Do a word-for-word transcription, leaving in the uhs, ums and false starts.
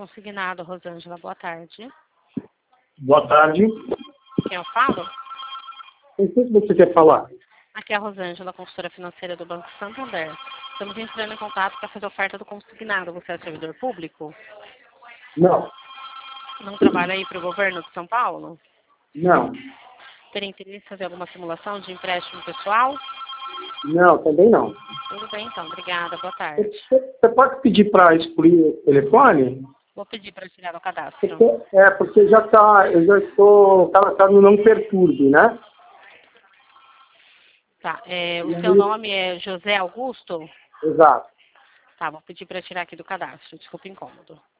consignado, Rosângela. Boa tarde. Boa tarde. Quem eu falo? O que você quer falar? Aqui é a Rosângela, consultora financeira do Banco Santander. Estamos entrando em contato para fazer oferta do consignado. Você é servidor público? Não. Não trabalha aí para o governo de São Paulo? Não. Teria interesse em fazer alguma simulação de empréstimo pessoal? Não, também não. Tudo bem, então. Obrigada. Boa tarde. Você, você pode pedir para excluir o telefone? Vou pedir para tirar o cadastro. Porque, é, porque já tá, eu já estou cadastrado no Não Perturbe, né? Tá. É, o E seu aí- nome é José Augusto? Exato. Tá, vou pedir para tirar aqui do cadastro. Desculpa o incômodo.